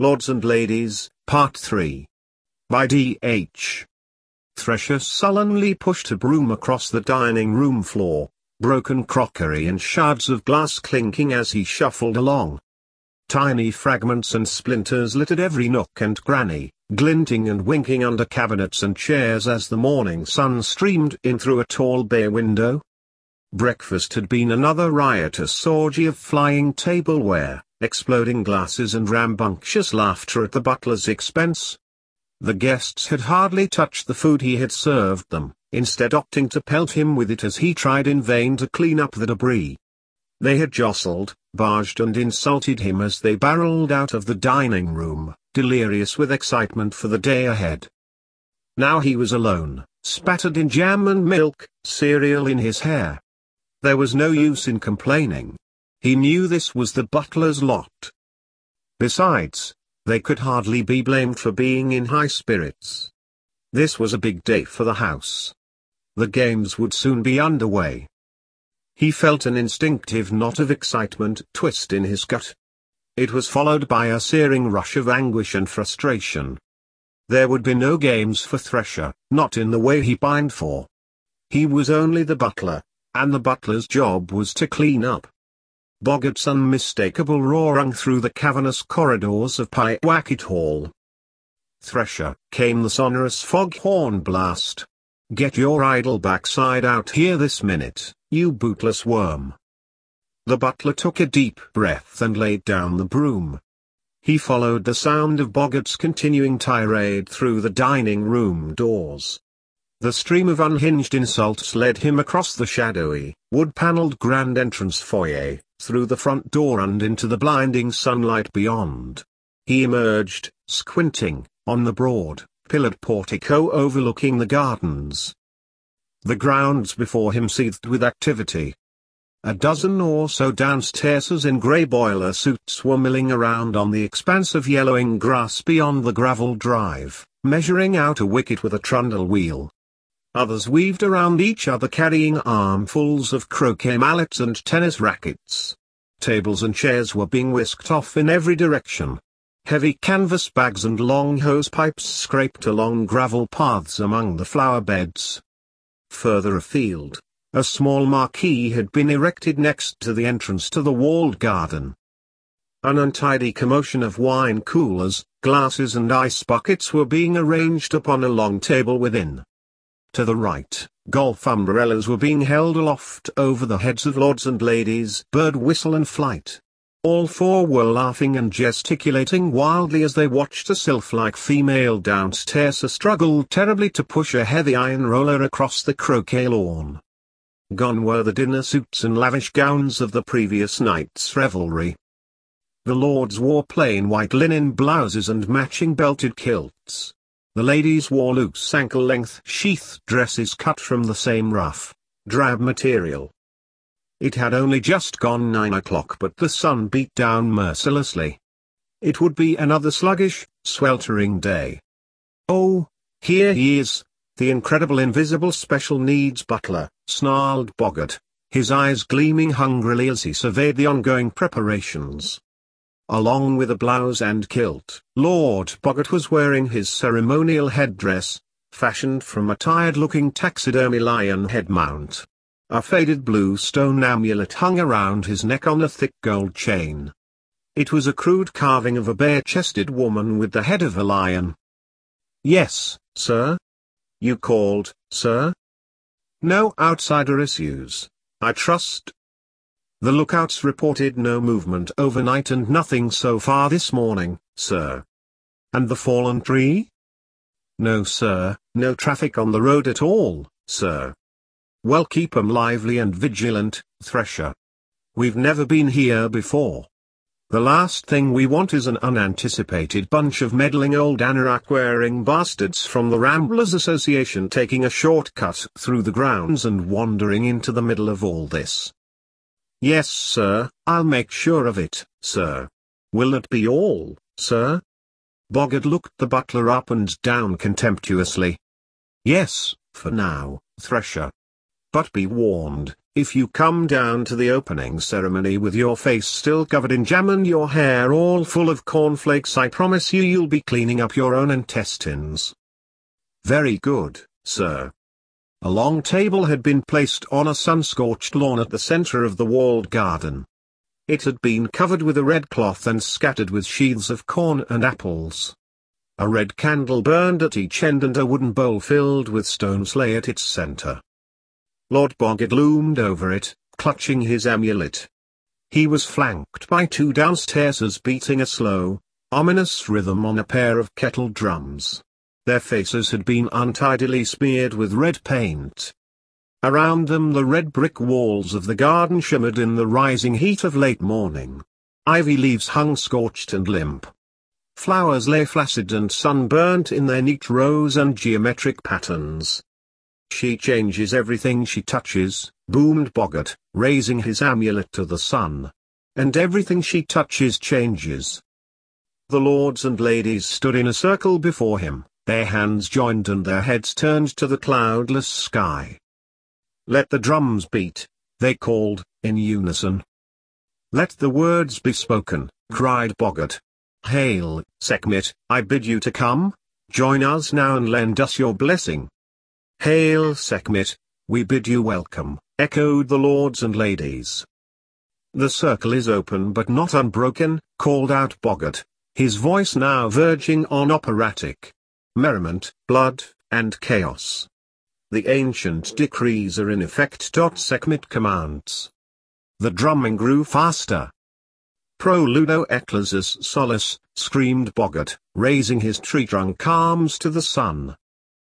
Lords and Ladies, Part 3. By D.H. Thresher sullenly pushed a broom across the dining room floor, broken crockery and shards of glass clinking as he shuffled along. Tiny fragments and splinters littered every nook and cranny, glinting and winking under cabinets and chairs as the morning sun streamed in through a tall bay window. Breakfast had been another riotous orgy of flying tableware, exploding glasses and rambunctious laughter at the butler's expense. The guests had hardly touched the food he had served them, instead opting to pelt him with it as he tried in vain to clean up the debris. They had jostled, barged and insulted him as they barreled out of the dining room, delirious with excitement for the day ahead. Now he was alone, spattered in jam and milk, cereal in his hair. There was no use in complaining. He knew this was the butler's lot. Besides, they could hardly be blamed for being in high spirits. This was a big day for the house. The games would soon be underway. He felt an instinctive knot of excitement twist in his gut. It was followed by a searing rush of anguish and frustration. There would be no games for Thresher, not in the way he pined for. He was only the butler, and the butler's job was to clean up. Boggart's unmistakable roar rang through the cavernous corridors of Pyewackett Hall. Thresher, came the sonorous foghorn blast. "Get your idle backside out here this minute, you bootless worm." The butler took a deep breath and laid down the broom. He followed the sound of Boggart's continuing tirade through the dining room doors. The stream of unhinged insults led him across the shadowy, wood-paneled grand entrance foyer, through the front door and into the blinding sunlight beyond. He emerged, squinting, on the broad, pillared portico overlooking the gardens. The grounds before him seethed with activity. A dozen or so downstairsers in grey boiler suits were milling around on the expanse of yellowing grass beyond the gravel drive, measuring out a wicket with a trundle wheel. Others weaved around each other carrying armfuls of croquet mallets and tennis rackets. Tables and chairs were being whisked off in every direction. Heavy canvas bags and long hose pipes scraped along gravel paths among the flower beds. Further afield, a small marquee had been erected next to the entrance to the walled garden. An untidy commotion of wine coolers, glasses and ice buckets were being arranged upon a long table within. To the right, golf umbrellas were being held aloft over the heads of lords and ladies, bird whistle and flight. All four were laughing and gesticulating wildly as they watched a sylph-like female downstairs struggle terribly to push a heavy iron roller across the croquet lawn. Gone were the dinner suits and lavish gowns of the previous night's revelry. The lords wore plain white linen blouses and matching belted kilts. The ladies wore loose ankle-length sheath dresses cut from the same rough, drab material. It had only just gone 9 o'clock but the sun beat down mercilessly. It would be another sluggish, sweltering day. "Oh, here he is, the incredible invisible special needs butler," snarled Boggart, his eyes gleaming hungrily as he surveyed the ongoing preparations. Along with a blouse and kilt, Lord Boggart was wearing his ceremonial headdress, fashioned from a tired-looking taxidermy lion head mount. A faded blue stone amulet hung around his neck on a thick gold chain. It was a crude carving of a bare-chested woman with the head of a lion. "Yes, sir?" "You called, sir?" "No outsider issues, I trust?" "The lookouts reported no movement overnight and nothing so far this morning, sir." "And the fallen tree?" "No sir, no traffic on the road at all, sir." "Well, keep 'em lively and vigilant, Thresher. We've never been here before. The last thing we want is an unanticipated bunch of meddling old anorak-wearing bastards from the Ramblers Association taking a shortcut through the grounds and wandering into the middle of all this." "Yes sir, I'll make sure of it, sir. Will that be all, sir?" Boggart looked the butler up and down contemptuously. "Yes, for now, Thresher. But be warned, if you come down to the opening ceremony with your face still covered in jam and your hair all full of cornflakes, I promise you'll be cleaning up your own intestines. Very good, sir. A long table had been placed on a sun-scorched lawn at the center of the walled garden. It had been covered with a red cloth and scattered with sheaths of corn and apples. A red candle burned at each end and a wooden bowl filled with stones lay at its center. Lord Boggart loomed over it, clutching his amulet. He was flanked by two downstairsers beating a slow, ominous rhythm on a pair of kettle drums. Their faces had been untidily smeared with red paint. Around them the red brick walls of the garden shimmered in the rising heat of late morning. Ivy leaves hung scorched and limp. Flowers lay flaccid and sunburnt in their neat rows and geometric patterns. She changes everything she touches, boomed Boggart, raising his amulet to the sun. And everything she touches changes. The lords and ladies stood in a circle before him, their hands joined and their heads turned to the cloudless sky. Let the drums beat, they called, in unison. Let the words be spoken, cried Boggart. Hail, Sekhmet, I bid you to come, join us now and lend us your blessing. Hail Sekhmet, we bid you welcome, echoed the lords and ladies. The circle is open but not unbroken, called out Boggart, his voice now verging on operatic. Merriment, blood, and chaos. The ancient decrees are in effect. Sekhmet commands. The drumming grew faster. Pro ludo ecclesis solus, screamed Boggart, raising his tree-trunk arms to the sun.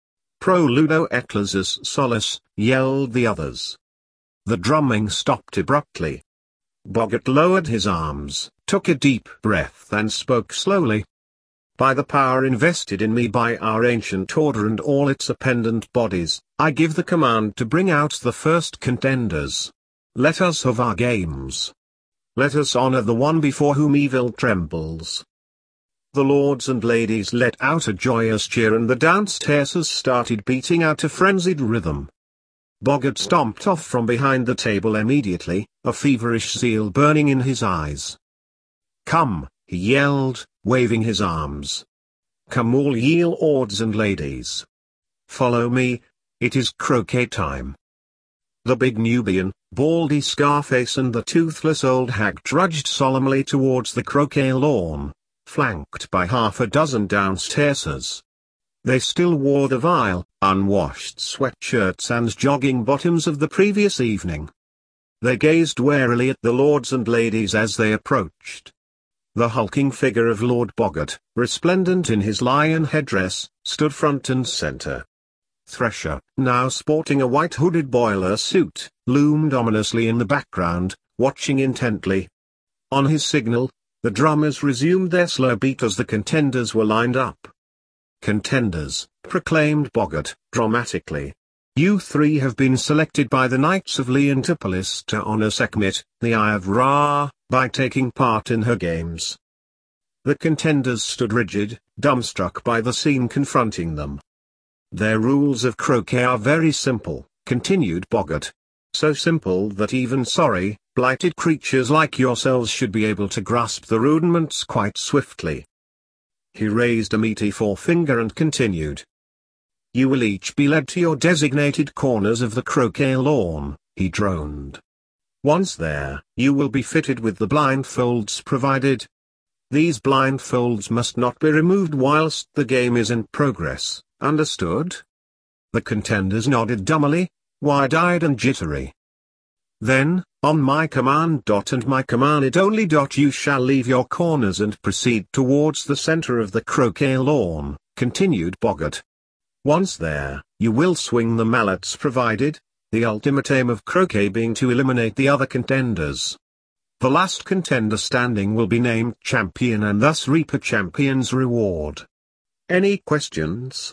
Pro ludo ecclesis solus, yelled the others. The drumming stopped abruptly. Boggart lowered his arms, took a deep breath and spoke slowly. By the power invested in me by our ancient order and all its appendant bodies, I give the command to bring out the first contenders. Let us have our games. Let us honor the one before whom evil trembles. The lords and ladies let out a joyous cheer and the downstairsers started beating out a frenzied rhythm. Boggart stomped off from behind the table immediately, a feverish zeal burning in his eyes. Come, he yelled, waving his arms. Come all ye lords and ladies. Follow me, it is croquet time. The big Nubian, Baldy Scarface and the toothless old hag trudged solemnly towards the croquet lawn, flanked by half a dozen downstairsers. They still wore the vile, unwashed sweatshirts and jogging bottoms of the previous evening. They gazed warily at the lords and ladies as they approached. The hulking figure of Lord Boggart, resplendent in his lion headdress, stood front and center. Thresher, now sporting a white hooded boiler suit, loomed ominously in the background, watching intently. On his signal, the drummers resumed their slow beat as the contenders were lined up. Contenders, proclaimed Boggart, dramatically. You three have been selected by the Knights of Leontopolis to honor Sekhmet, the Eye of Ra, by taking part in her games. The contenders stood rigid, dumbstruck by the scene confronting them. Their rules of croquet are very simple, continued Boggart. So simple that even sorry, blighted creatures like yourselves should be able to grasp the rudiments quite swiftly. He raised a meaty forefinger and continued. You will each be led to your designated corners of the croquet lawn, he droned. Once there, you will be fitted with the blindfolds provided. These blindfolds must not be removed whilst the game is in progress, understood? The contenders nodded dumbly, wide-eyed and jittery. Then, on my command and my command only you shall leave your corners and proceed towards the center of the croquet lawn, continued Boggart. Once there, you will swing the mallets provided, the ultimate aim of croquet being to eliminate the other contenders. The last contender standing will be named champion and thus reap a champion's reward. Any questions?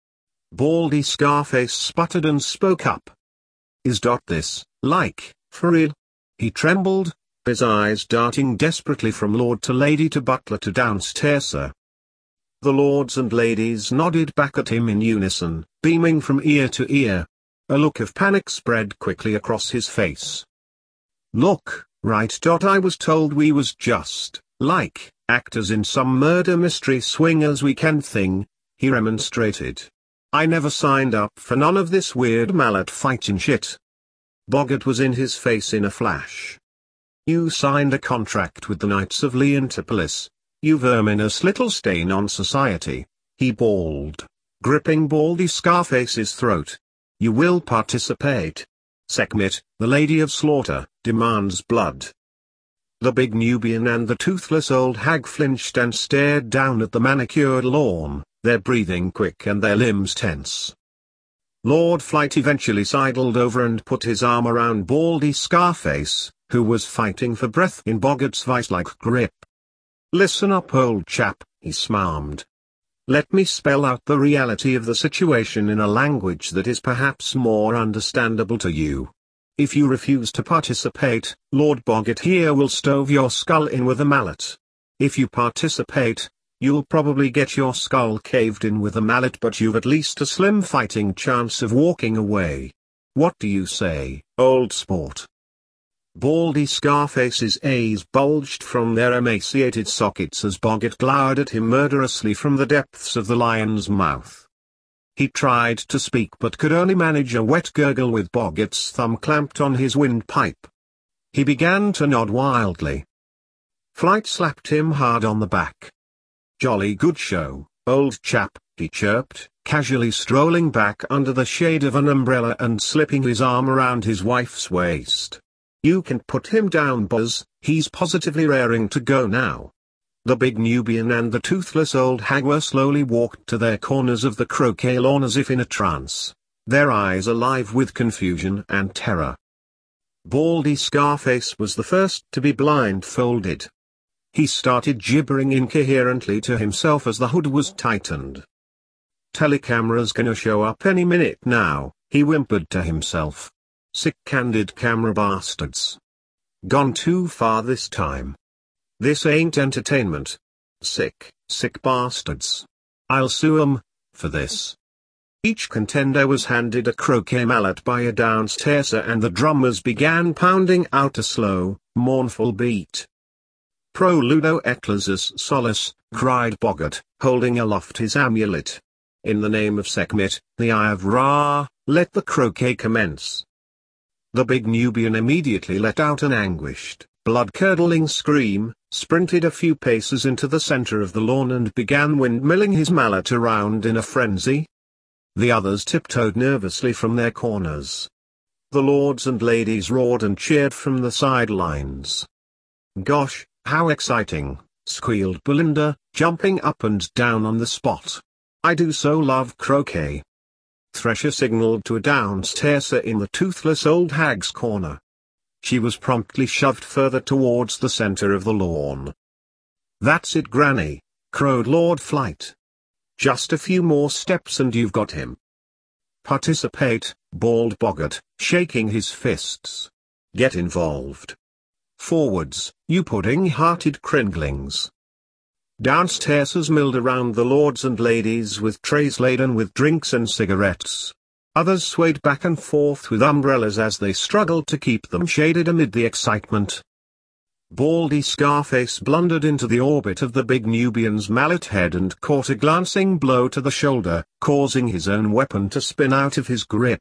Baldy Scarface sputtered and spoke up. Is this, like, for real? He trembled, his eyes darting desperately from lord to lady to butler to downstairs. The lords and ladies nodded back at him in unison, beaming from ear to ear. A look of panic spread quickly across his face. Look, right. I was told we was just, like, actors in some murder mystery swingers weekend thing, he remonstrated. I never signed up for none of this weird mallet fighting shit. Boggart was in his face in a flash. You signed a contract with the Knights of Leontopolis, you verminous little stain on society, he bawled, gripping Baldy Scarface's throat. You will participate. Sekhmet, the Lady of Slaughter, demands blood. The big Nubian and the toothless old hag flinched and stared down at the manicured lawn, their breathing quick and their limbs tense. Lord Flight eventually sidled over and put his arm around Baldy Scarface, who was fighting for breath in Boggart's vice-like grip. Listen up, old chap, he smarmed. Let me spell out the reality of the situation in a language that is perhaps more understandable to you. If you refuse to participate, Lord Boggart here will stove your skull in with a mallet. If you participate, you'll probably get your skull caved in with a mallet, but you've at least a slim fighting chance of walking away. What do you say, old sport? Baldy Scarface's eyes bulged from their emaciated sockets as Boggart glowered at him murderously from the depths of the lion's mouth. He tried to speak but could only manage a wet gurgle with Boggart's thumb clamped on his windpipe. He began to nod wildly. Flight slapped him hard on the back. Jolly good show, old chap, he chirped, casually strolling back under the shade of an umbrella and slipping his arm around his wife's waist. You can put him down, Buzz, he's positively raring to go now. The big Nubian and the toothless old hag were slowly walked to their corners of the croquet lawn as if in a trance, their eyes alive with confusion and terror. Baldy Scarface was the first to be blindfolded. He started gibbering incoherently to himself as the hood was tightened. Telecamera's gonna show up any minute now, he whimpered to himself. Sick candid camera bastards. Gone too far this time. This ain't entertainment. Sick bastards. I'll sue 'em for this. Each contender was handed a croquet mallet by a downstairs and the drummers began pounding out a slow, mournful beat. Pro Ludo Eclasus Solus, cried Boggart, holding aloft his amulet. In the name of Sekhmet, the Eye of Ra, let the croquet commence. The big Nubian immediately let out an anguished, blood-curdling scream, sprinted a few paces into the center of the lawn and began windmilling his mallet around in a frenzy. The others tiptoed nervously from their corners. The lords and ladies roared and cheered from the sidelines. Gosh, how exciting, squealed Belinda, jumping up and down on the spot. I do so love croquet. Thresher signaled to a downstairs in the toothless old hag's corner. She was promptly shoved further towards the center of the lawn. That's it, Granny, crowed Lord Flight. Just a few more steps and you've got him. Participate, bawled Boggart, shaking his fists. Get involved. Forwards, you pudding-hearted cringlings. Downstairs milled around the lords and ladies with trays laden with drinks and cigarettes. Others swayed back and forth with umbrellas as they struggled to keep them shaded amid the excitement. Baldy Scarface blundered into the orbit of the big Nubian's mallet head and caught a glancing blow to the shoulder, causing his own weapon to spin out of his grip.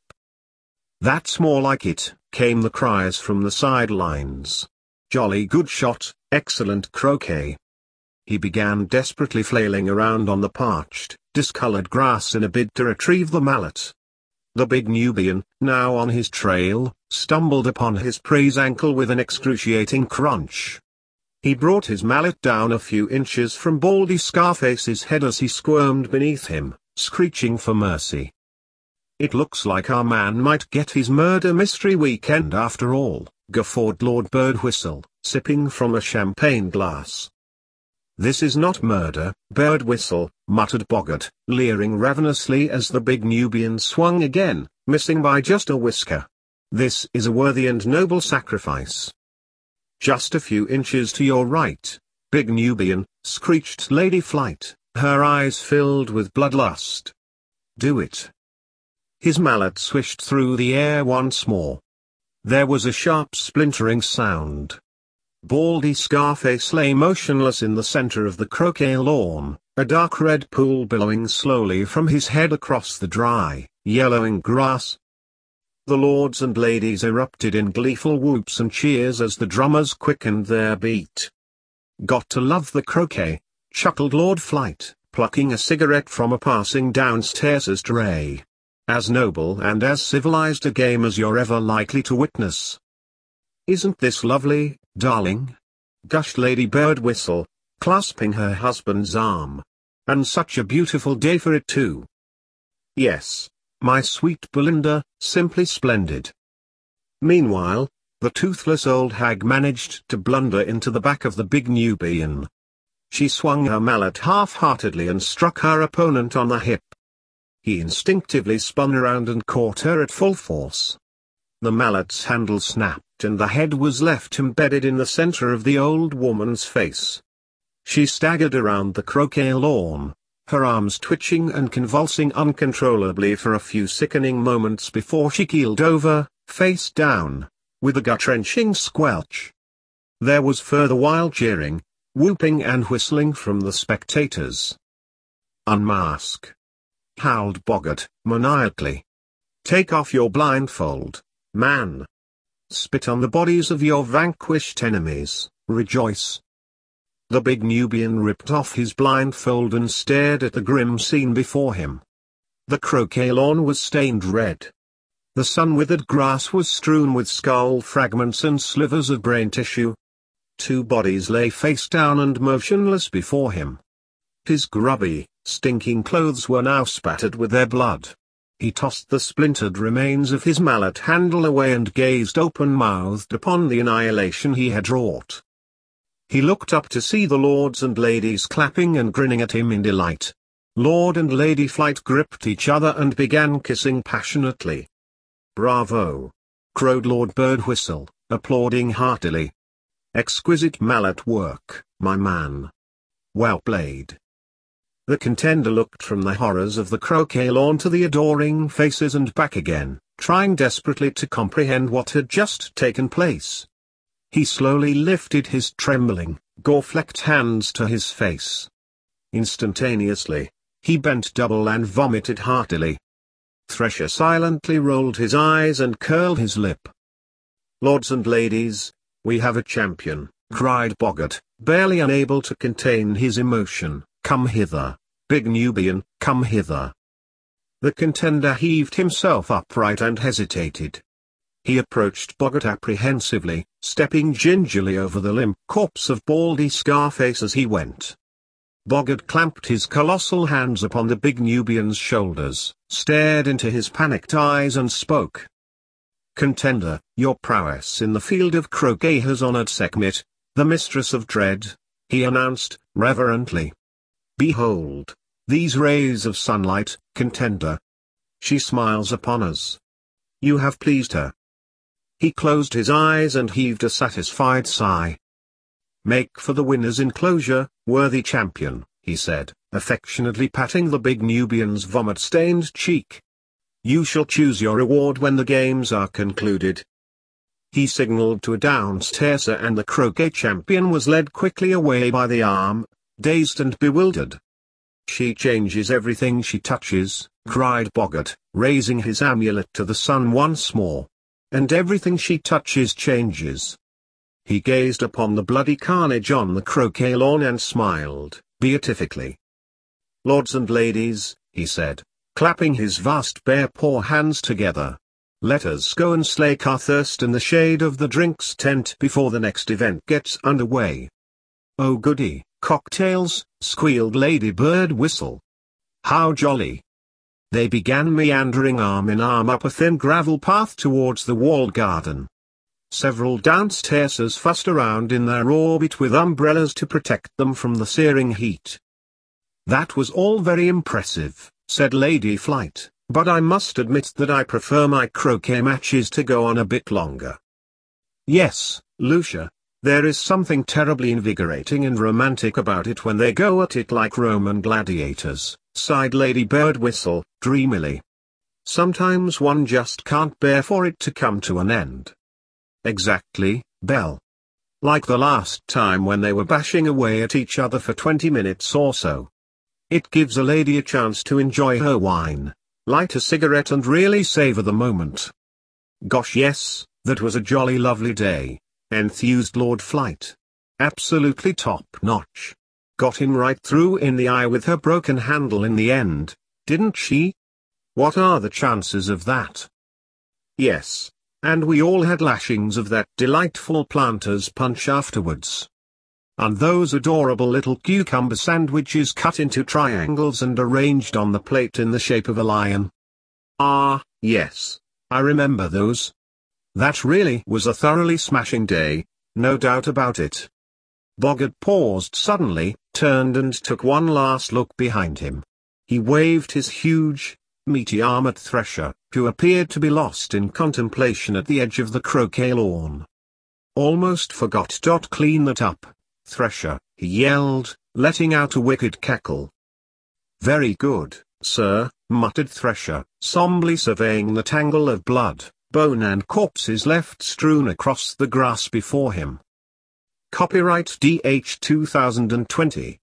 That's more like it, came the cries from the sidelines. Jolly good shot, excellent croquet. He began desperately flailing around on the parched, discolored grass in a bid to retrieve the mallet. The big Nubian, now on his trail, stumbled upon his prey's ankle with an excruciating crunch. He brought his mallet down a few inches from Baldy Scarface's head as he squirmed beneath him, screeching for mercy. It looks like our man might get his murder mystery weekend after all, guffawed Lord Birdwhistle, sipping from a champagne glass. This is not murder, Birdwhistle, muttered Boggart, leering ravenously as the big Nubian swung again, missing by just a whisker. This is a worthy and noble sacrifice. Just a few inches to your right, big Nubian, screeched Lady Flight, her eyes filled with bloodlust. Do it. His mallet swished through the air once more. There was a sharp splintering sound. Baldy Scarface lay motionless in the center of the croquet lawn, a dark red pool billowing slowly from his head across the dry, yellowing grass. The lords and ladies erupted in gleeful whoops and cheers as the drummers quickened their beat. "Got to love the croquet," chuckled Lord Flight, plucking a cigarette from a passing downstairs tray. "As noble and as civilized a game as you're ever likely to witness." "Isn't this lovely, darling?" gushed Lady Birdwhistle, clasping her husband's arm. "And such a beautiful day for it too." "Yes, my sweet Belinda, simply splendid." Meanwhile, the toothless old hag managed to blunder into the back of the big Nubian. She swung her mallet half-heartedly and struck her opponent on the hip. He instinctively spun around and caught her at full force. The mallet's handle snapped and the head was left embedded in the center of the old woman's face. She staggered around the croquet lawn, her arms twitching and convulsing uncontrollably for a few sickening moments before she keeled over, face down, with a gut-wrenching squelch. There was further wild cheering, whooping and whistling from the spectators. "Unmask!" howled Boggart, maniacally. "Take off your blindfold, man! Spit on the bodies of your vanquished enemies, rejoice!" The big Nubian ripped off his blindfold and stared at the grim scene before him. The croquet lawn was stained red. The sun-withered grass was strewn with skull fragments and slivers of brain tissue. Two bodies lay face down and motionless before him. His grubby, stinking clothes were now spattered with their blood. He tossed the splintered remains of his mallet handle away and gazed open-mouthed upon the annihilation he had wrought. He looked up to see the lords and ladies clapping and grinning at him in delight. Lord and Lady Flight gripped each other and began kissing passionately. "Bravo!" crowed Lord Birdwhistle, applauding heartily. "Exquisite mallet work, my man. Well played." The contender looked from the horrors of the croquet lawn to the adoring faces and back again, trying desperately to comprehend what had just taken place. He slowly lifted his trembling, gore-flecked hands to his face. Instantaneously, he bent double and vomited heartily. Thresher silently rolled his eyes and curled his lip. "Lords and ladies, we have a champion," cried Boggart, barely unable to contain his emotion. "Come hither, big Nubian, come hither." The contender heaved himself upright and hesitated. He approached Boggart apprehensively, stepping gingerly over the limp corpse of Baldy Scarface as he went. Boggart clamped his colossal hands upon the big Nubian's shoulders, stared into his panicked eyes and spoke. "Contender, your prowess in the field of croquet has honored Sekhmet, the mistress of dread," he announced, reverently. "Behold, these rays of sunlight, contender. She smiles upon us. You have pleased her." He closed his eyes and heaved a satisfied sigh. "Make for the winner's enclosure, worthy champion," he said, affectionately patting the big Nubian's vomit-stained cheek. "You shall choose your reward when the games are concluded." He signaled to a downstairs and the croquet champion was led quickly away by the arm, dazed and bewildered. "She changes everything she touches," cried Boggart, raising his amulet to the sun once more. "And everything she touches changes." He gazed upon the bloody carnage on the croquet lawn and smiled, beatifically. "Lords and ladies," he said, clapping his vast bare paw hands together, "let us go and slake our thirst in the shade of the drinks tent before the next event gets underway." "Oh goody, cocktails," squealed Lady Birdwhistle. "How jolly." They began meandering arm in arm up a thin gravel path towards the walled garden. Several downstairs fussed around in their orbit with umbrellas to protect them from the searing heat. "That was all very impressive," said Lady Flight, "but I must admit that I prefer my croquet matches to go on a bit longer." "Yes, Lucia, there is something terribly invigorating and romantic about it when they go at it like Roman gladiators," sighed Lady Birdwhistle, dreamily. Sometimes one just can't bear for it to come to an end. Exactly, Belle. Like the last time when they were bashing away at each other for 20 minutes or so. It gives a lady a chance to enjoy her wine, light a cigarette and really savor the moment. Gosh yes, that was a jolly lovely day, enthused Lord Flight. Absolutely top notch. Got him right through in the eye with her broken handle in the end, didn't she? What are the chances of that? Yes, and we all had lashings of that delightful Planters punch afterwards. And those adorable little cucumber sandwiches cut into triangles and arranged on the plate in the shape of a lion. Ah, yes, I remember those. That really was a thoroughly smashing day, no doubt about it. Bogart paused suddenly, turned and took one last look behind him. He waved his huge, meaty arm at Thresher, who appeared to be lost in contemplation at the edge of the croquet lawn. Almost forgot. Clean that up, Thresher, he yelled, letting out a wicked cackle. Very good, sir, muttered Thresher, somberly surveying the tangle of blood, bone and corpses left strewn across the grass before him. Copyright DH 2020.